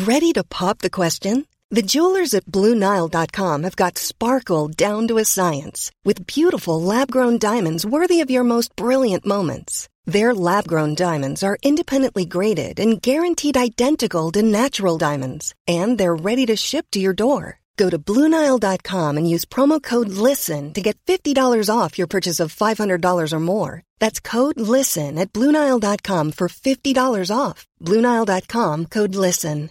Ready to pop the question? The jewelers at BlueNile.com have got sparkle down to a science with beautiful lab-grown diamonds worthy of your most brilliant moments. Their lab-grown diamonds are independently graded and guaranteed identical to natural diamonds, and they're ready to ship to your door. Go to BlueNile.com and use promo code LISTEN to get $50 off your purchase of $500 or more. That's code LISTEN at BlueNile.com for $50 off. BlueNile.com, code LISTEN.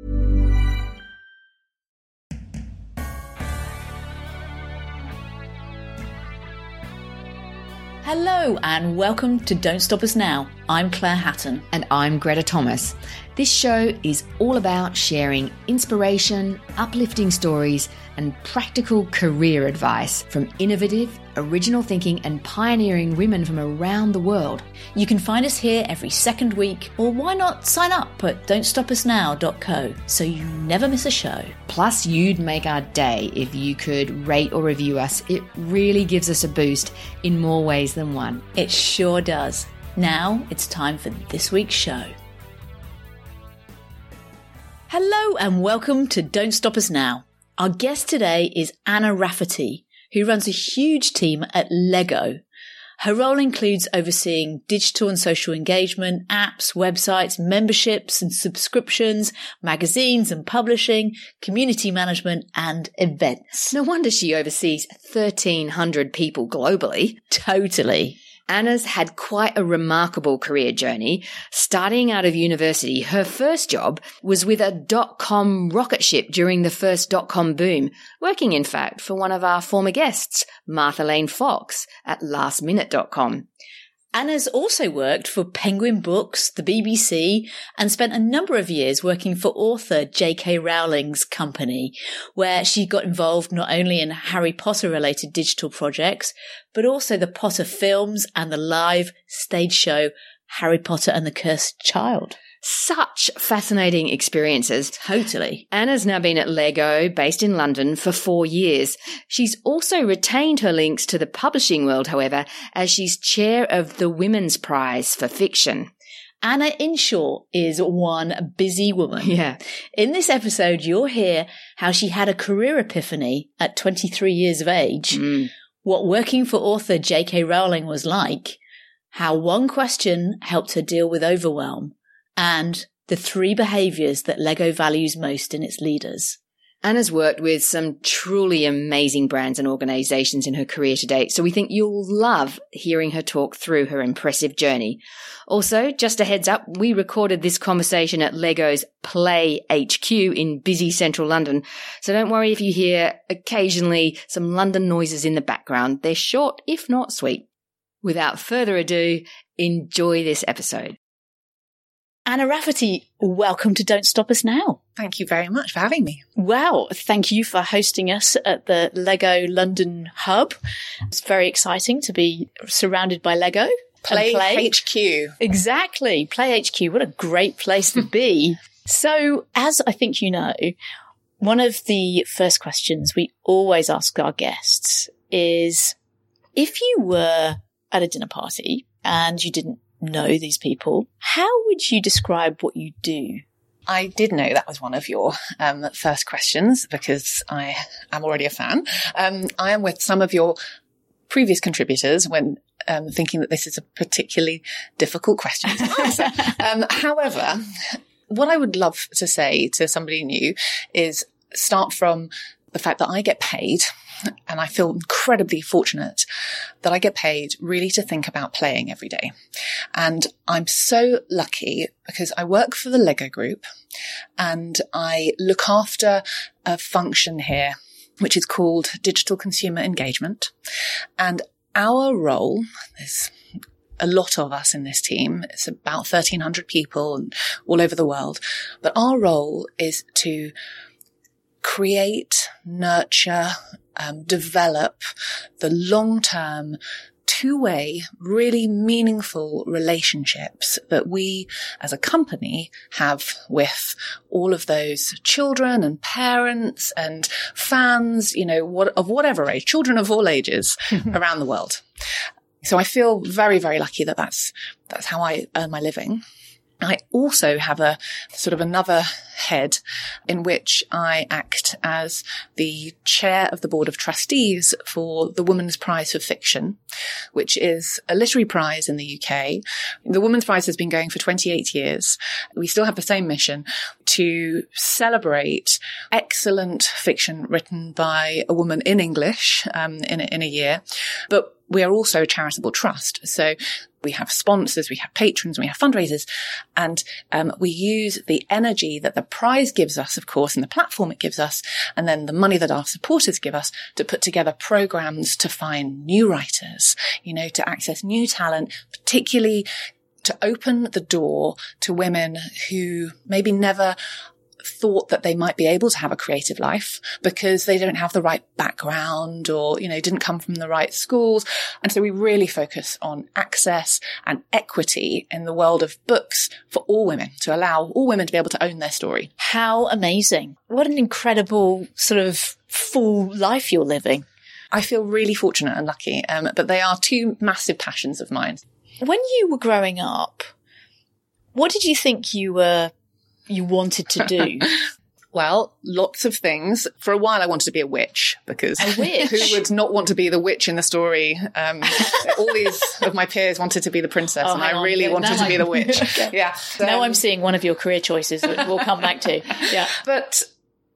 Hello and welcome to Don't Stop Us Now. I'm Claire Hatton. And I'm Greta Thomas. This show is all about sharing inspiration, uplifting stories, and practical career advice from innovative, original thinking and pioneering women from around the world. You can find us here every second week, or why not sign up at don'tstopusnow.co so you never miss a show. Plus, you'd make our day if you could rate or review us. It really gives us a boost in more ways than one. It sure does. Now it's time for this week's show. Hello and welcome to Don't Stop Us Now. Our guest today is Anna Rafferty, who runs a huge team at Lego. Her role includes overseeing digital and social engagement, apps, websites, memberships and subscriptions, magazines and publishing, community management and events. No wonder she oversees 1,300 people globally. Totally. Anna's had quite a remarkable career journey. Starting out of university, her first job was with a dot-com rocket ship during the first dot-com boom, working, in fact, for one of our former guests, Martha Lane Fox, at lastminute.com. Anna's also worked for Penguin Books, the BBC, and spent a number of years working for author J.K. Rowling's company, where she got involved not only in Harry Potter-related digital projects, but also the Potter films and the live stage show Harry Potter and the Cursed Child. Such fascinating experiences. Totally. Anna's now been at Lego, based in London, for 4 years. She's also retained her links to the publishing world, however, as she's chair of the Women's Prize for Fiction. Anna, in short, is one busy woman. Yeah. In this episode, you'll hear how she had a career epiphany at 23 years of age, what working for author J.K. Rowling was like, how one question helped her deal with overwhelm, and the 3 behaviours that Lego values most in its leaders. Anna's worked with some truly amazing brands and organisations in her career to date, so we think you'll love hearing her talk through her impressive journey. Also, just a heads up, we recorded this conversation at Lego's Play HQ in busy central London, so don't worry if you hear occasionally some London noises in the background. They're short, if not sweet. Without further ado, enjoy this episode. Anna Rafferty, welcome to Don't Stop Us Now. Thank you very much for having me. Wow, thank you for hosting us at the Lego London hub. It's very exciting to be surrounded by Lego. Play HQ. Exactly, Play HQ. What a great place to be. So, as I think you know, one of the first questions we always ask our guests is, if you were at a dinner party and you didn't know these people, how would you describe what you do? I did know that was one of your first questions because I am already a fan. I am with some of your previous contributors when thinking that this is a particularly difficult question to answer. However, what I would love to say to somebody new is start from the fact that I get paid, and I feel incredibly fortunate that I get paid really to think about playing every day. And I'm so lucky because I work for the Lego Group and I look after a function here which is called Digital Consumer Engagement. And our role, there's a lot of us in this team, it's about 1,300 people and all over the world, but our role is to create, nurture, develop the long-term, two-way, really meaningful relationships that we as a company have with all of those children and parents and fans, you know, of whatever age, children of all ages around the world. So I feel very, very lucky that that's how I earn my living. I also have a sort of another head in which I act as the chair of the board of trustees for the Women's Prize for Fiction, which is a literary prize in the UK. The Women's Prize has been going for 28 years. We still have the same mission to celebrate excellent fiction written by a woman in English in a year. But we are also a charitable trust. So we have sponsors, we have patrons, we have fundraisers, and we use the energy that the prize gives us, of course, and the platform it gives us, and then the money that our supporters give us to put together programs to find new writers, to access new talent, particularly to open the door to women who maybe never thought that they might be able to have a creative life because they don't have the right background or, didn't come from the right schools. And so we really focus on access and equity in the world of books for all women, to allow all women to be able to own their story. How amazing. What an incredible sort of full life you're living. I feel really fortunate and lucky, but they are two massive passions of mine. When you were growing up, what did you think you wanted to do? Well, lots of things. For a while, I wanted to be a witch because who would not want to be the witch in the story? All these of my peers wanted to be the princess, and I really wanted to be the witch. Okay. Yeah. Now I'm seeing one of your career choices that we'll come back to. Yeah. But,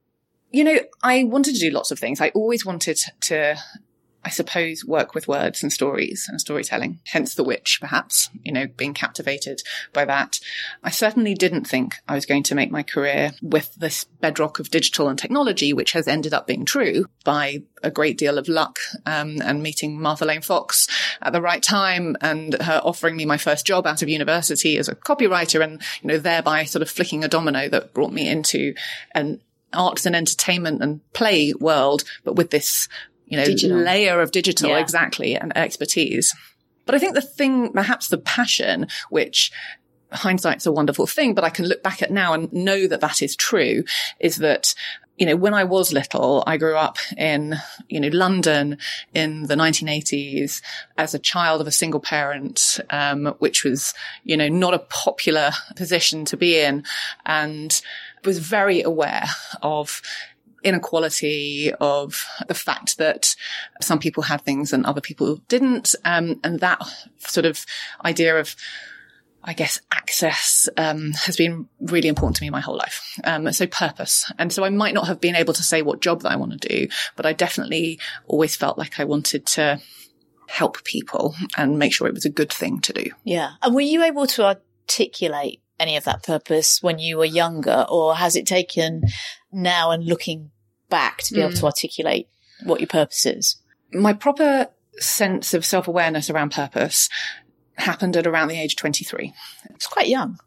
I wanted to do lots of things. I always wanted to, I suppose, work with words and stories and storytelling, hence the witch, perhaps, being captivated by that. I certainly didn't think I was going to make my career with this bedrock of digital and technology, which has ended up being true by a great deal of luck, and meeting Martha Lane Fox at the right time and her offering me my first job out of university as a copywriter and, thereby sort of flicking a domino that brought me into an arts and entertainment and play world, but with this layer of digital, yeah. Exactly, and expertise. But I think the thing, perhaps the passion, which hindsight's a wonderful thing, but I can look back at now and know that that is true, is that, when I was little, I grew up in, London in the 1980s as a child of a single parent, which was, not a popular position to be in, and was very aware of inequality, of the fact that some people had things and other people didn't. And that sort of idea of, I guess, access, has been really important to me my whole life. So purpose. And so I might not have been able to say what job that I want to do, but I definitely always felt like I wanted to help people and make sure it was a good thing to do. Yeah. And were you able to articulate any of that purpose when you were younger, or has it taken now and looking back to be able to articulate what your purpose is? My proper sense of self-awareness around purpose happened at around the age of 23. It's quite young.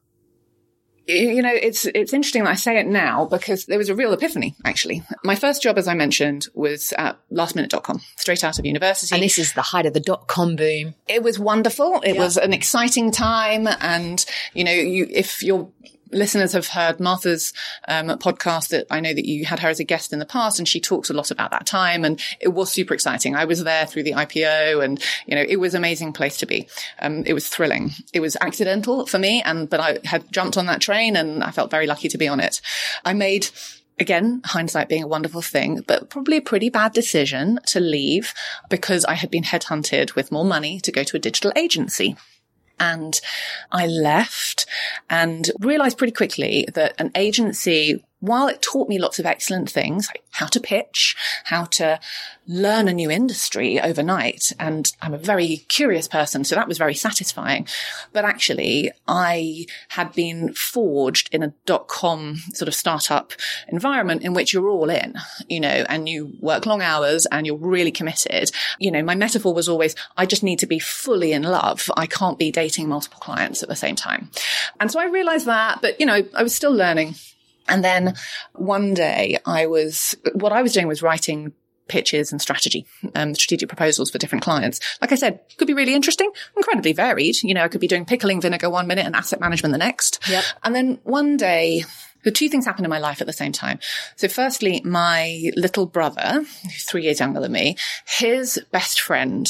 It's interesting that I say it now because there was a real epiphany, actually. My first job, as I mentioned, was at lastminute.com, straight out of university. And this is the height of the .com boom. It was wonderful. It was an exciting time. And, if your listeners have heard Martha's podcast, that I know that you had her as a guest in the past, and she talks a lot about that time, and it was super exciting. I was there through the IPO, and it was an amazing place to be. It was thrilling. It was accidental for me, but I had jumped on that train, and I felt very lucky to be on it. I made, again, hindsight being a wonderful thing, but probably a pretty bad decision to leave because I had been headhunted with more money to go to a digital agency. And I left and realized pretty quickly that an agency, while it taught me lots of excellent things, like how to pitch, how to learn a new industry overnight, and I'm a very curious person, so that was very satisfying. But actually, I had been forged in a .com sort of startup environment in which you're all in, and you work long hours and you're really committed. My metaphor was always, I just need to be fully in love. I can't be dating multiple clients at the same time. And so I realized that, but, I was still learning. And then one day what I was doing was writing pitches and strategic proposals for different clients. Like I said, could be really interesting, incredibly varied. I could be doing pickling vinegar 1 minute and asset management the next. Yep. And then one day, the two things happened in my life at the same time. So firstly, my little brother, who's 3 years younger than me, his best friend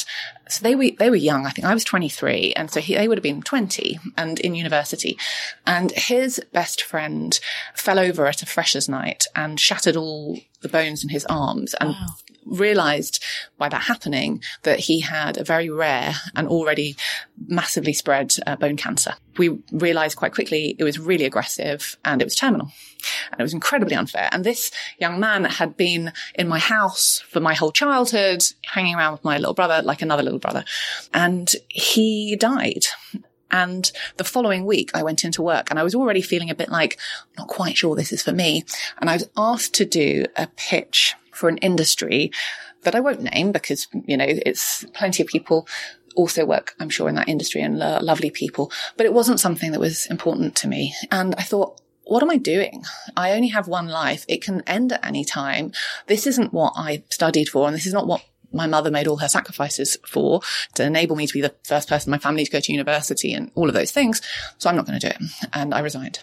So they were young. I think I was 23. And so they would have been 20 and in university. And his best friend fell over at a freshers' night and shattered all the bones in his arms and realized by that happening that he had a very rare and already massively spread bone cancer. We realized quite quickly it was really aggressive and it was terminal. And it was incredibly unfair. And this young man had been in my house for my whole childhood, hanging around with my little brother, like another little brother. And he died. And the following week I went into work and I was already feeling a bit like, not quite sure this is for me. And I was asked to do a pitch for an industry that I won't name because, it's plenty of people also work, I'm sure, in that industry and lovely people. But it wasn't something that was important to me. And I thought, what am I doing? I only have one life. It can end at any time. This isn't what I studied for, and this is not what my mother made all her sacrifices for to enable me to be the first person in my family to go to university and all of those things. So I'm not going to do it. And I resigned.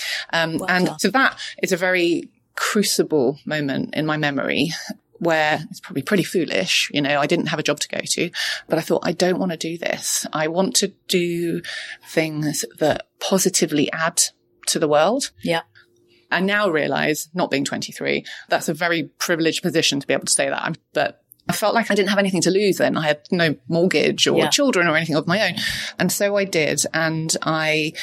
So that is a very crucible moment in my memory where it's probably pretty foolish. I didn't have a job to go to, but I thought, I don't want to do this. I want to do things that positively add to the world. Yeah. I now realize, not being 23, that's a very privileged position to be able to say that. But I felt like I didn't have anything to lose then. I had no mortgage or children or anything of my own. And so I did. And I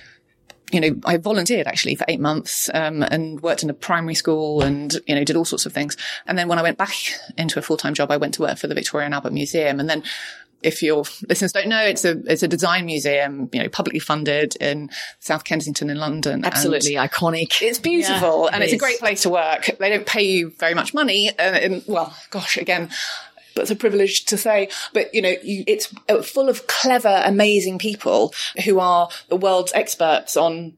volunteered actually for 8 months, and worked in a primary school and, did all sorts of things. And then when I went back into a full-time job, I went to work for the Victoria and Albert Museum. And then, if your listeners don't know, it's a design museum, publicly funded in South Kensington in London. Absolutely iconic. It's beautiful and it's a great place to work. They don't pay you very much money. Again, that's a privilege to say, but it's full of clever, amazing people who are the world's experts on,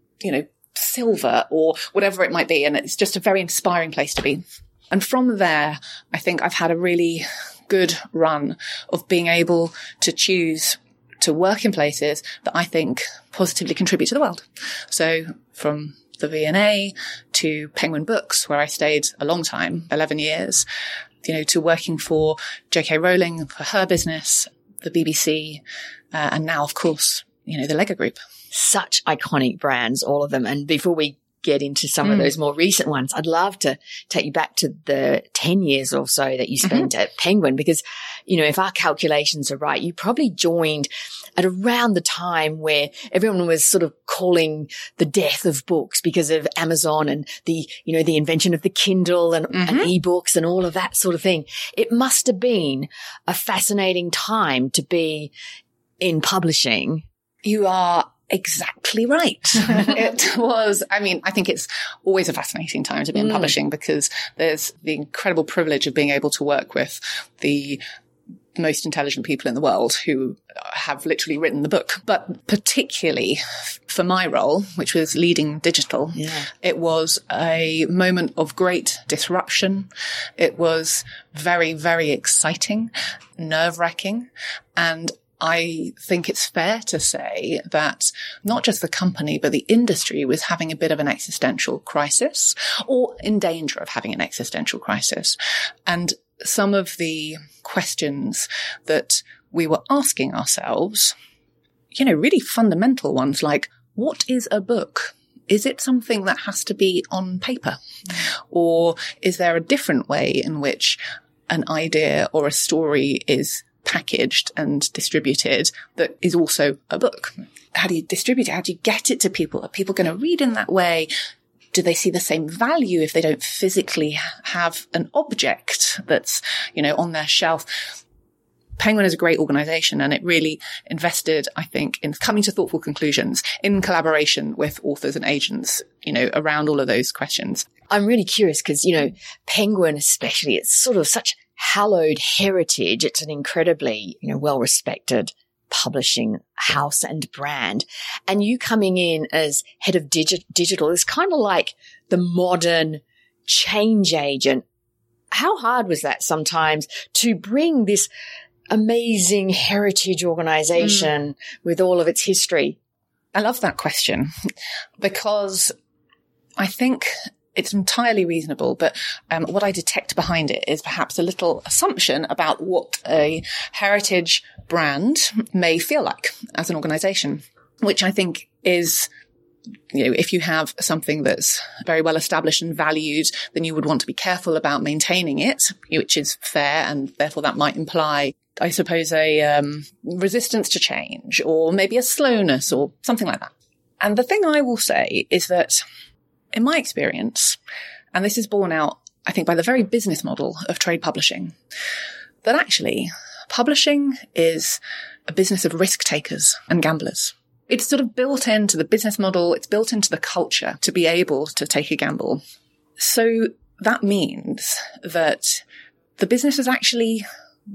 silver or whatever it might be. And it's just a very inspiring place to be. And from there, I think I've had a really good run of being able to choose to work in places that I think positively contribute to the world. So from the V&A to Penguin Books, where I stayed a long time, 11 years, to working for J.K. Rowling for her business, the BBC, and now, of course, the Lego Group. Such iconic brands, all of them. And before we get into some of those more recent ones, I'd love to take you back to the 10 years or so that you spent at Penguin, because, if our calculations are right, you probably joined at around the time where everyone was sort of calling the death of books because of Amazon and the invention of the Kindle and ebooks and all of that sort of thing. It must have been a fascinating time to be in publishing. You are exactly right. It was, I think it's always a fascinating time to be in publishing because there's the incredible privilege of being able to work with the most intelligent people in the world who have literally written the book. But particularly for my role, which was leading digital, it was a moment of great disruption. It was very, very exciting, nerve-wracking, and I think it's fair to say that not just the company, but the industry was having a bit of an existential crisis, or in danger of having an existential crisis. And some of the questions that we were asking ourselves, really fundamental ones like, what is a book? Is it something that has to be on paper? Or is there a different way in which an idea or a story is packaged and distributed that is also a book? How do you distribute it? How do you get it to people? Are people going to read in that way? Do they see the same value if they don't physically have an object that's, on their shelf? Penguin is a great organization, and it really invested, I think, in coming to thoughtful conclusions in collaboration with authors and agents, around all of those questions. I'm really curious because, Penguin especially, it's sort of such hallowed heritage. It's an incredibly, well-respected publishing house and brand. And you coming in as head of digital is kind of like the modern change agent. How hard was that sometimes to bring this amazing heritage organization with all of its history? I love that question because I think it's entirely reasonable, but what I detect behind it is perhaps a little assumption about what a heritage brand may feel like as an organisation, which I think is, if you have something that's very well established and valued, then you would want to be careful about maintaining it, which is fair, and therefore that might imply, I suppose, a resistance to change, or maybe a slowness or something like that. And the thing I will say is that, in my experience, and this is borne out, I think, by the very business model of trade publishing, that actually publishing is a business of risk takers and gamblers. It's sort of built into the business model. It's built into the culture to be able to take a gamble. So that means that the business is actually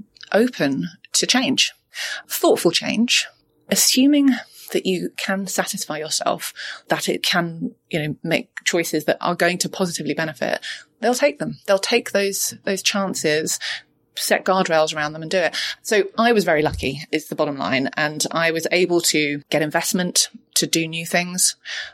open to change, thoughtful change, assuming that you can satisfy yourself, that it can, make choices that are going to positively benefit. They'll take them. They'll take those chances, set guardrails around them and do it. So I was very lucky, is the bottom line. And I was able to get investment to do new things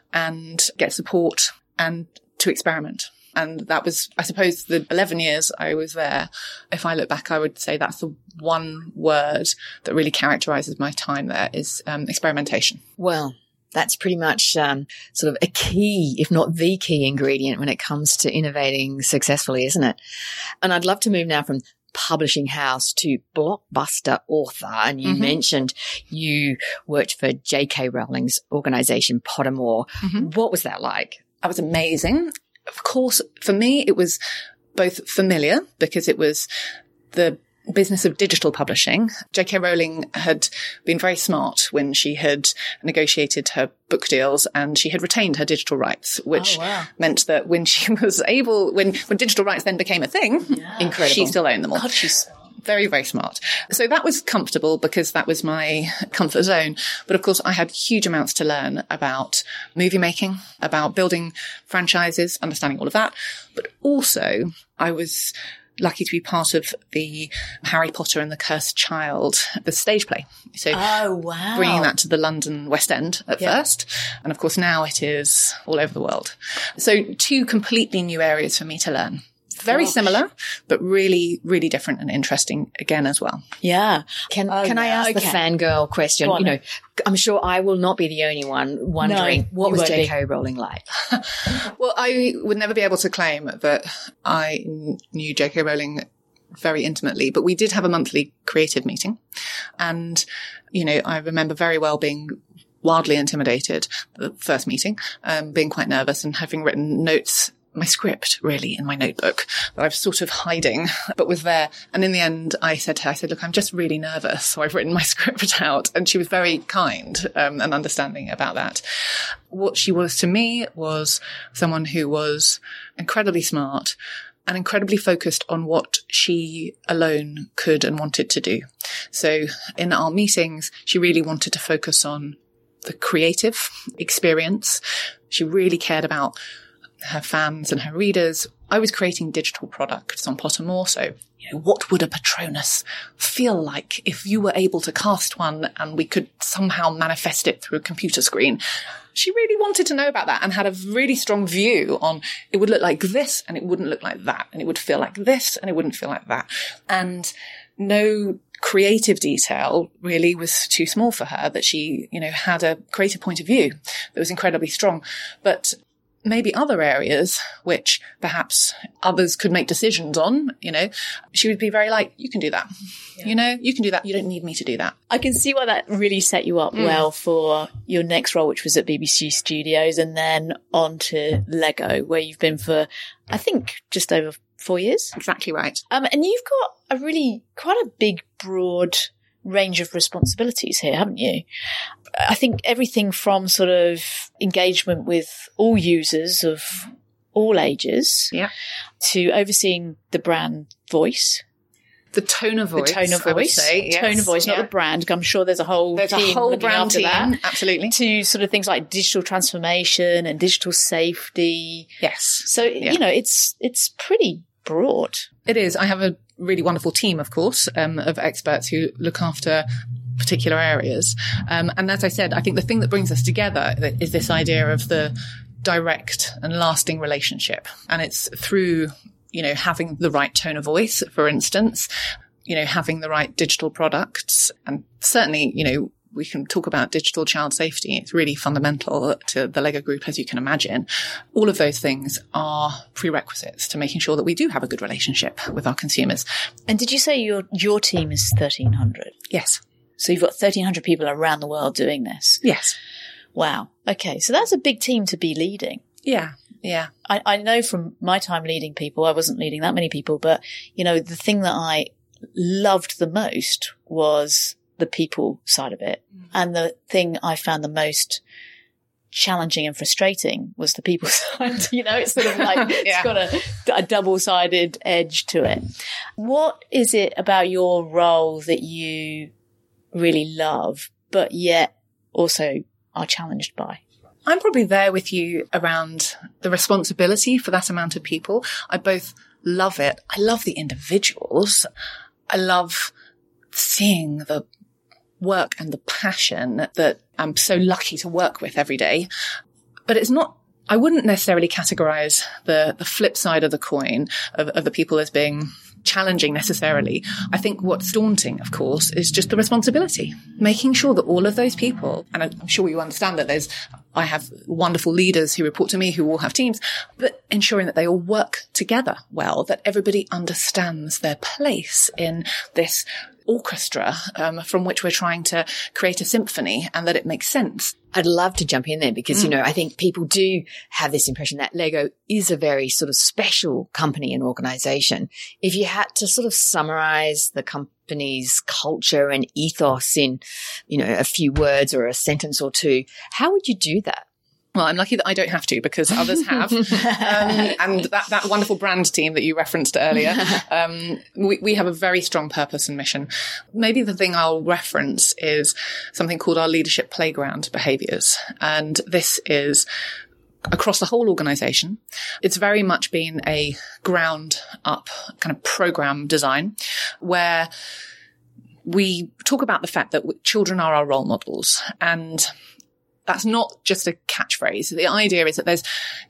and get support and to experiment. And that was, I suppose, the 11 years I was there. If I look back, I would say that's the one word that really characterizes my time there is experimentation. Well, that's pretty much sort of a key, if not the key ingredient when it comes to innovating successfully, isn't it? And I'd love to move now from publishing house to blockbuster author. And you mentioned you worked for J.K. Rowling's organization, Pottermore. What was that like? That was amazing. Of course, for me, it was both familiar because it was the business of digital publishing. J.K. Rowling had been very smart when she had negotiated her book deals, and she had retained her digital rights, which meant that when she was able, when digital rights then became a thing, incredible, she still owned them all. God, she's smart. Very, very smart. So that was comfortable because that was my comfort zone. But of course, I had huge amounts to learn about movie making, about building franchises, understanding all of that. But also, I was lucky to be part of the Harry Potter and the Cursed Child, the stage play. So bringing that to the London West End at first. And of course, now it is all over the world. So 2 completely new areas for me to learn. Very similar, but really, really different and interesting again as well. Yeah. Can I ask the fangirl question? I'm sure I will not be the only one wondering what was J.K. Rowling like? Well, I would never be able to claim that I knew J.K. Rowling very intimately, but we did have a monthly creative meeting. And, I remember very well being wildly intimidated at the first meeting, being quite nervous and having written notes, my script really in my notebook that I was sort of hiding, but was there. And in the end, I said to her, look, I'm just really nervous. So I've written my script out. And she was very kind and understanding about that. What she was to me was someone who was incredibly smart and incredibly focused on what she alone could and wanted to do. So in our meetings, she really wanted to focus on the creative experience. She really cared about her fans and her readers. I was creating digital products on Pottermore. So, what would a Patronus feel like if you were able to cast one and we could somehow manifest it through a computer screen? She really wanted to know about that and had a really strong view on it would look like this and it wouldn't look like that. And it would feel like this and it wouldn't feel like that. And no creative detail really was too small for her, that she, had a creative point of view that was incredibly strong. But maybe other areas which perhaps others could make decisions on, she would be very like, you can do that. You can do that. You don't need me to do that. I can see why that really set you up well for your next role, which was at BBC Studios, and then on to Lego, where you've been for, I think, just over 4 years. Exactly right. And you've got a really quite a big, broad range of responsibilities here, haven't you? I think everything from sort of engagement with all users of all ages to overseeing the brand voice. The tone of voice. I would say. Yes. Tone of voice, not the brand. I'm sure there's a whole brand team. That. Absolutely. To sort of things like digital transformation and digital safety. Yes. So, it's pretty broad. It is. I have a really wonderful team, of course, of experts who look after particular areas. And as I said, I think the thing that brings us together is this idea of the direct and lasting relationship. And it's through, having the right tone of voice, for instance, having the right digital products. And certainly, we can talk about digital child safety. It's really fundamental to the LEGO Group, as you can imagine. All of those things are prerequisites to making sure that we do have a good relationship with our consumers. And did you say your team is 1,300? Yes. So you've got 1,300 people around the world doing this? Yes. Wow. Okay. So that's a big team to be leading. Yeah. Yeah. I know from my time leading people, I wasn't leading that many people, but, the thing that I loved the most was the people side of it. And the thing I found the most challenging and frustrating was the people side. It's sort of like, It's got a double-sided edge to it. What is it about your role that you really love, but yet also are challenged by? I'm probably there with you around the responsibility for that amount of people. I both love it. I love the individuals. I love seeing the work and the passion that I'm so lucky to work with every day. But I wouldn't necessarily categorize the flip side of the coin of the people as being challenging necessarily. I think what's daunting, of course, is just the responsibility, making sure that all of those people, and I'm sure you understand that I have wonderful leaders who report to me who all have teams, but ensuring that they all work together well, that everybody understands their place in this orchestra from which we're trying to create a symphony, and that it makes sense. I'd love to jump in there because, I think people do have this impression that LEGO is a very sort of special company and organization. If you had to sort of summarize the company's culture and ethos in, a few words or a sentence or two, how would you do that? Well, I'm lucky that I don't have to, because others have. And that wonderful brand team that you referenced earlier, we have a very strong purpose and mission. Maybe the thing I'll reference is something called our leadership playground behaviors. And this is across the whole organization. It's very much been a ground up kind of program design where we talk about the fact that children are our role models, and that's not just a catchphrase. The idea is that there's,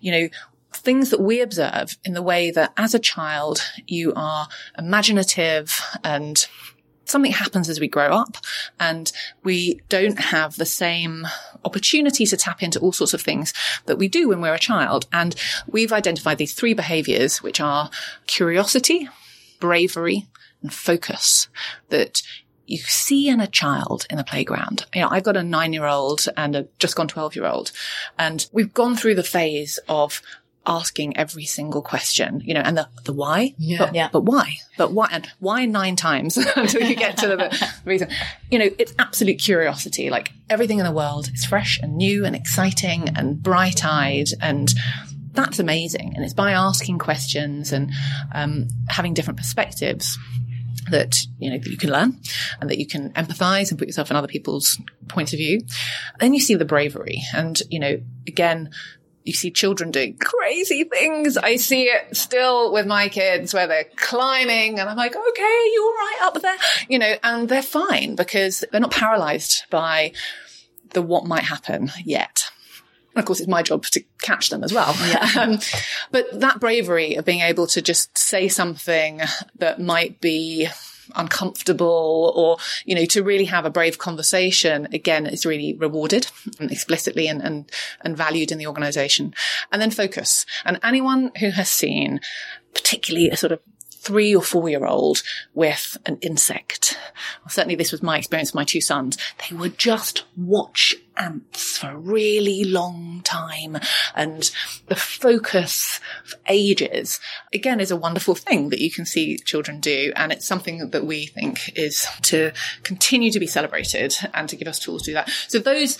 things that we observe in the way that as a child, you are imaginative and something happens as we grow up, and we don't have the same opportunity to tap into all sorts of things that we do when we're a child. And we've identified these 3 behaviors, which are curiosity, bravery, and focus, that you see in a child in the playground. I've got a 9-year-old and a just gone 12-year-old, and we've gone through the phase of asking every single question, and the why. But why? But why? And why 9 times until you get to the reason? It's absolute curiosity. Like, everything in the world is fresh and new and exciting and bright-eyed, and that's amazing. And it's by asking questions and having different perspectives that, that you can learn and that you can empathize and put yourself in other people's points of view. Then you see the bravery. And, again, you see children doing crazy things. I see it still with my kids where they're climbing and I'm like, okay, you're all right up there, and they're fine because they're not paralyzed by the what might happen yet. And of course, it's my job to catch them as well. Yeah. But that bravery of being able to just say something that might be uncomfortable or, to really have a brave conversation, again, is really rewarded explicitly and valued in the organization. And then focus. And anyone who has seen particularly a sort of 3 or 4-year-old with an insect. Well, certainly this was my experience with my 2 sons. They would just watch ants for a really long time. And the focus for ages, again, is a wonderful thing that you can see children do. And it's something that we think is to continue to be celebrated and to give us tools to do that. So those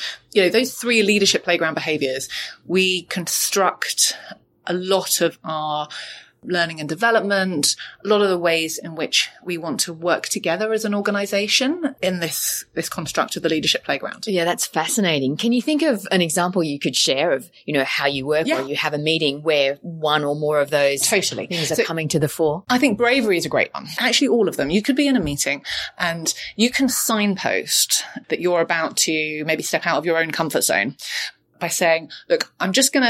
3 leadership playground behaviors, we construct a lot of our learning and development, a lot of the ways in which we want to work together as an organization in this construct of the leadership playground. Yeah, that's fascinating. Can you think of an example you could share of, how you work or you have a meeting where one or more of those things are coming to the fore? I think bravery is a great one. Actually, all of them. You could be in a meeting and you can signpost that you're about to maybe step out of your own comfort zone by saying, look, I'm just going to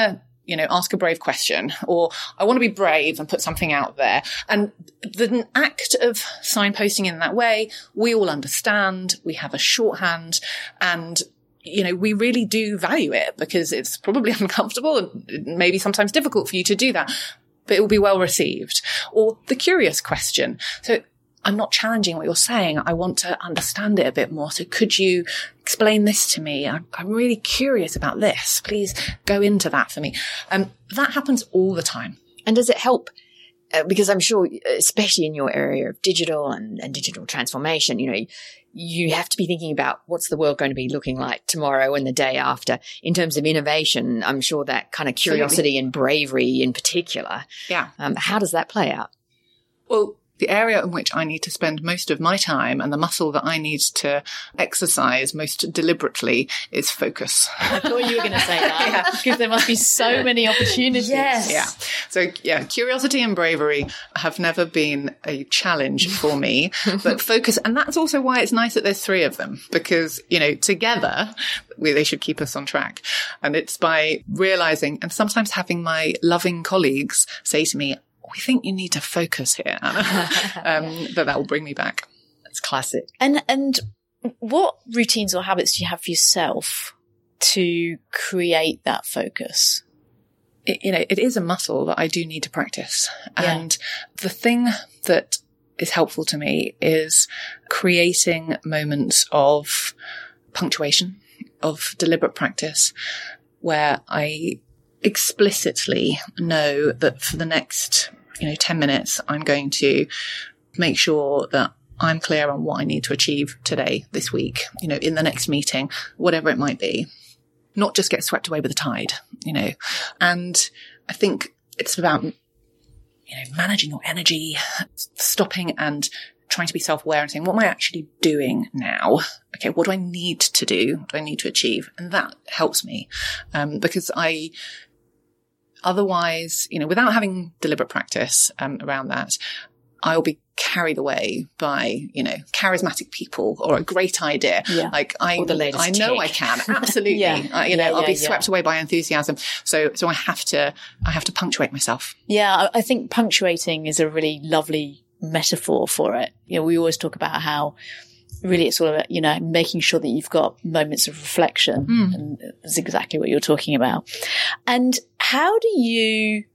ask a brave question, or I want to be brave and put something out there. And the act of signposting in that way, we all understand, we have a shorthand, and we really do value it, because it's probably uncomfortable and maybe sometimes difficult for you to do that, but it will be well received. Or the curious question. So I'm not challenging what you're saying. I want to understand it a bit more. So could you explain this to me? I'm really curious about this. Please go into that for me. That happens all the time. And does it help? Because I'm sure, especially in your area of digital and digital transformation, you have to be thinking about what's the world going to be looking like tomorrow and the day after. In terms of innovation, I'm sure that kind of curiosity and bravery in particular. Yeah. How does that play out? Well, the area in which I need to spend most of my time and the muscle that I need to exercise most deliberately is focus. I thought you were going to say that, because there must be so many opportunities. Yes. Yeah. So curiosity and bravery have never been a challenge for me, but focus. And that's also why it's nice that there's three of them, because, together they should keep us on track. And it's by realizing, and sometimes having my loving colleagues say to me, we think you need to focus here, Anna, that will bring me back. That's classic. And what routines or habits do you have for yourself to create that focus? It is a muscle that I do need to practice. Yeah. And the thing that is helpful to me is creating moments of punctuation, of deliberate practice, where I explicitly know that for the next 10 minutes, I'm going to make sure that I'm clear on what I need to achieve today, this week, in the next meeting, whatever it might be. Not just get swept away with the tide, And I think it's about, managing your energy, stopping and trying to be self-aware and saying, what am I actually doing now? Okay, what do I need to do? What do I need to achieve? And that helps me, because otherwise, without having deliberate practice around that, I'll be carried away by, charismatic people or a great idea. Yeah. Like I know I can. Absolutely. Yeah. I'll be swept away by enthusiasm. So I have to punctuate myself. Yeah. I think punctuating is a really lovely metaphor for it. We always talk about how really it's all about, making sure that you've got moments of reflection. And that's exactly what you're talking about. And how do you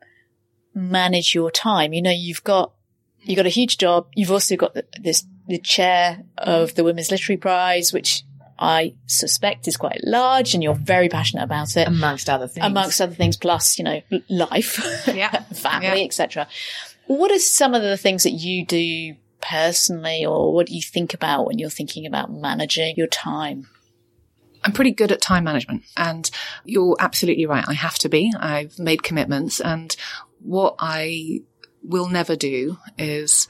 manage your time? You've got a huge job. You've also got the chair of the Women's Literary Prize, which I suspect is quite large, and you're very passionate about it. Amongst other things, plus, life, family, etc. What are some of the things that you do personally, or what do you think about when you're thinking about managing your time? I'm pretty good at time management, and you're absolutely right. I have to be. I've made commitments, and what I will never do is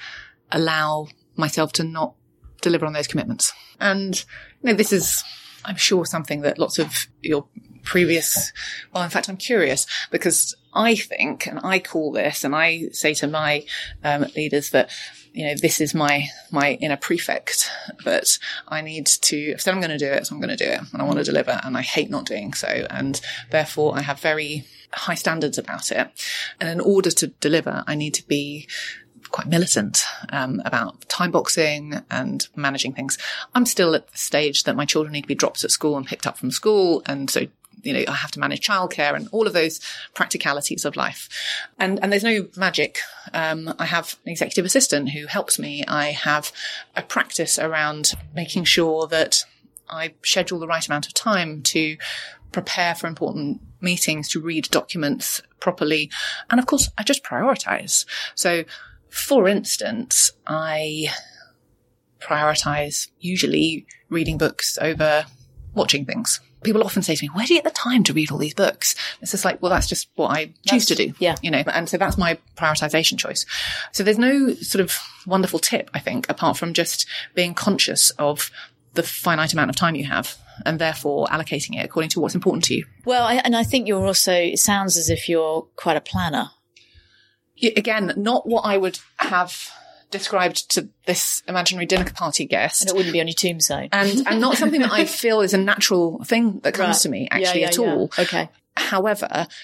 allow myself to not deliver on those commitments. And, this is, I'm sure, something that lots of your previous, in fact, I'm curious, because I think, and I call this, and I say to my leaders that, this is my inner prefect, that I need to, if I'm going to do it, so I'm going to do it, and I want to deliver, and I hate not doing so. And therefore I have very high standards about it. And in order to deliver, I need to be quite militant about time boxing and managing things. I'm still at the stage that my children need to be dropped at school and picked up from school. And so, I have to manage childcare and all of those practicalities of life. And there's no magic. I have an executive assistant who helps me. I have a practice around making sure that I schedule the right amount of time to prepare for important meetings, to read documents properly. And of course, I just prioritize. So, for instance, I prioritize usually reading books over watching things. People often say to me, where do you get the time to read all these books? It's just like, well, that's just what I choose to do. Yeah. And so that's my prioritization choice. So there's no sort of wonderful tip, I think, apart from just being conscious of the finite amount of time you have, and therefore allocating it according to what's important to you. Well, I think you're also, it sounds as if you're quite a planner. Again, not what I would have described to this imaginary dinner party guest. And it wouldn't be on your tombstone. And not something that I feel is a natural thing that comes to me actually at all. Okay. However,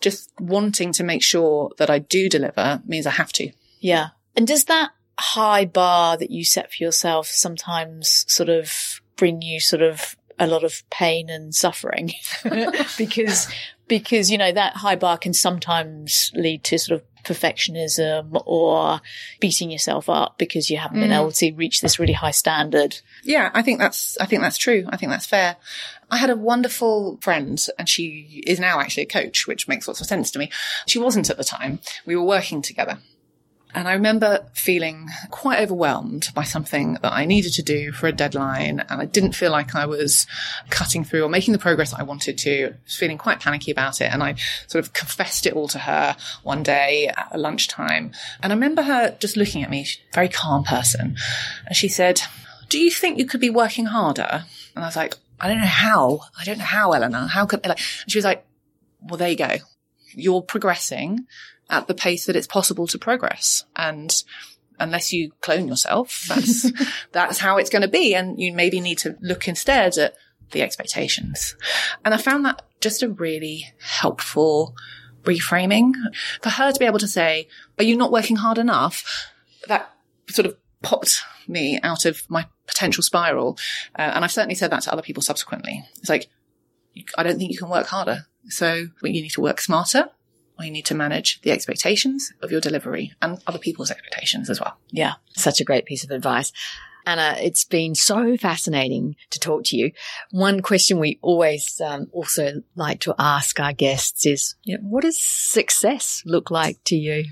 just wanting to make sure that I do deliver means I have to. Yeah. And does that high bar that you set for yourself sometimes sort of bring you sort of a lot of pain and suffering? because, you know, that high bar can sometimes lead to sort of perfectionism or beating yourself up because you haven't been able to reach this really high standard. Yeah, I think that's true. I think that's fair. I had a wonderful friend, and she is now actually a coach, which makes lots of sense to me. She wasn't at the time. We were working together. And I remember feeling quite overwhelmed by something that I needed to do for a deadline. And I didn't feel like I was cutting through or making the progress I wanted to. I was feeling quite panicky about it. And I sort of confessed it all to her one day at lunchtime. And I remember her just looking at me, she's a very calm person. And she said, "Do you think you could be working harder?" And I was like, I don't know how, Eleanor. How could, and she was like, "Well, there you go. You're progressing at the pace that it's possible to progress. And unless you clone yourself, that's how it's going to be. And you maybe need to look instead at the expectations." And I found that just a really helpful reframing for her to be able to say, "Are you not working hard enough?" That sort of popped me out of my potential spiral. And I've certainly said that to other people subsequently. It's like, I don't think you can work harder. So you need to work smarter, or you need to manage the expectations of your delivery and other people's expectations as well. Yeah, such a great piece of advice. Anna, it's been so fascinating to talk to you. One question we always also like to ask our guests is, what does success look like to you?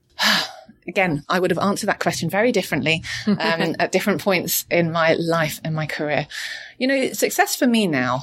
Again, I would have answered that question very differently at different points in my life and my career. You know, success for me now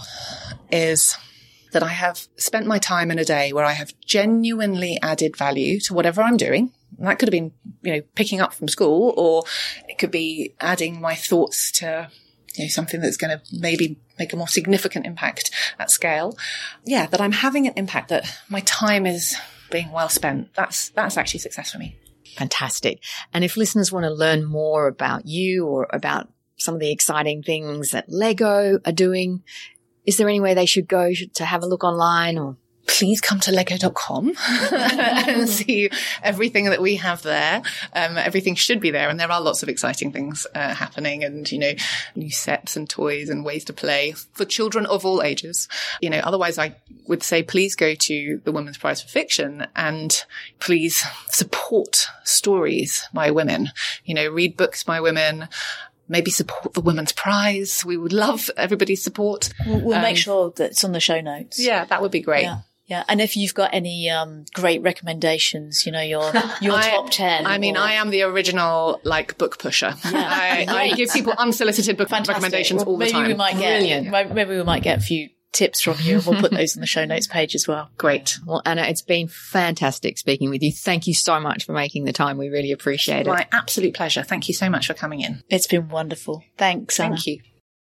is that I have spent my time in a day where I have genuinely added value to whatever I'm doing. And that could have been, picking up from school, or it could be adding my thoughts to, something that's going to maybe make a more significant impact at scale. Yeah, that I'm having an impact, that my time is being well spent. That's actually success for me. Fantastic. And if listeners want to learn more about you or about some of the exciting things that Lego are doing, is there any way they should go to have a look online? Or please come to lego.com and see everything that we have there. Everything should be there. And there are lots of exciting things happening, and, new sets and toys and ways to play for children of all ages. Otherwise I would say, please go to the Women's Prize for Fiction and please support stories by women. Read books by women. Maybe support the Women's Prize. We would love everybody's support. We'll make sure that it's on the show notes. Yeah, that would be great. Yeah. And if you've got any great recommendations, your top 10. I am the original book pusher. Yeah. I give people unsolicited book recommendations all the time. Maybe we might get a few tips from you, and we'll put those on the show notes page as well. Great. Well, Anna, it's been fantastic speaking with you. Thank you so much for making the time. We really appreciate it. My absolute pleasure. Thank you so much for coming in. It's been wonderful. Thanks, Anna. Thank you.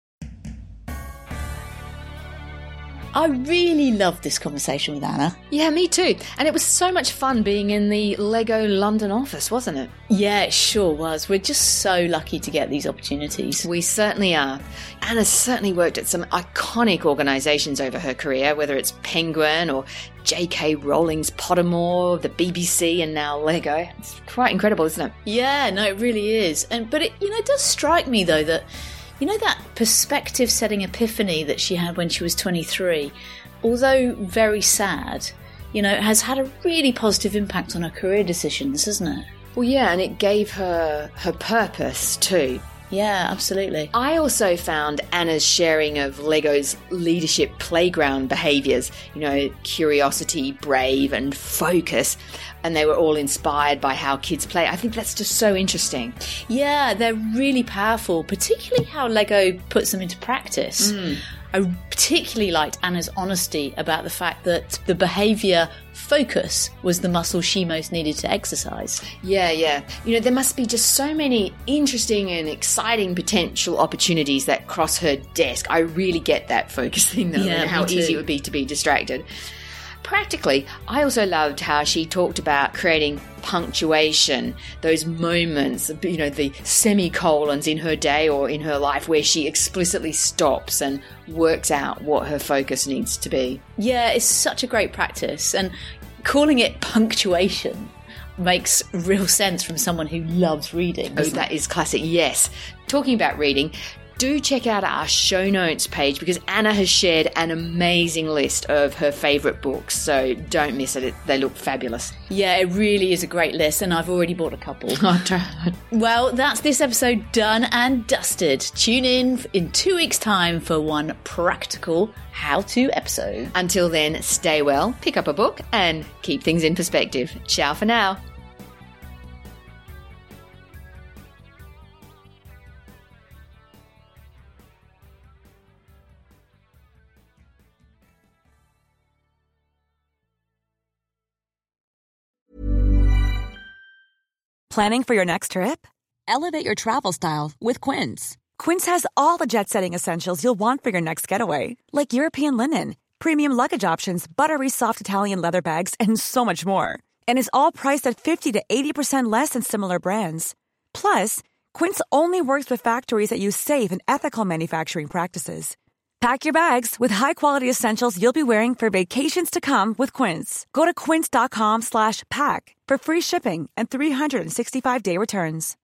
I really loved this conversation with Anna. Yeah, me too. And it was so much fun being in the Lego London office, wasn't it? Yeah, it sure was. We're just so lucky to get these opportunities. We certainly are. Anna's certainly worked at some iconic organisations over her career, whether it's Penguin or J.K. Rowling's Pottermore, the BBC, and now Lego. It's quite incredible, isn't it? Yeah, no, it really is. But it does strike me, though, that that perspective-setting epiphany that she had when she was 23, although very sad, has had a really positive impact on her career decisions, hasn't it? Well, yeah, and it gave her purpose too. Yeah, absolutely. I also found Anna's sharing of Lego's leadership playground behaviours, curiosity, brave and focus, and they were all inspired by how kids play. I think that's just so interesting. Yeah, they're really powerful, particularly how Lego puts them into practice. I particularly liked Anna's honesty about the fact that the behaviour focus was the muscle she most needed to exercise. Yeah. There must be just so many interesting and exciting potential opportunities that cross her desk. I really get that focus thing, though, and how easy it would be to be distracted. Practically, I also loved how she talked about creating punctuation, those moments, the semicolons in her day or in her life where she explicitly stops and works out what her focus needs to be. Yeah, it's such a great practice. And calling it punctuation makes real sense from someone who loves reading. Oh, that is classic, yes. Talking about reading, do check out our show notes page because Anna has shared an amazing list of her favourite books, so don't miss it. They look fabulous. Yeah, it really is a great list, and I've already bought a couple. Well, that's this episode done and dusted. Tune in 2 weeks' time for one practical how-to episode. Until then, stay well, pick up a book, and keep things in perspective. Ciao for now. Planning for your next trip? Elevate your travel style with Quince. Quince has all the jet-setting essentials you'll want for your next getaway, like European linen, premium luggage options, buttery soft Italian leather bags, and so much more. And is all priced at 50 to 80% less than similar brands. Plus, Quince only works with factories that use safe and ethical manufacturing practices. Pack your bags with high-quality essentials you'll be wearing for vacations to come with Quince. Go to quince.com/pack for free shipping and 365-day returns.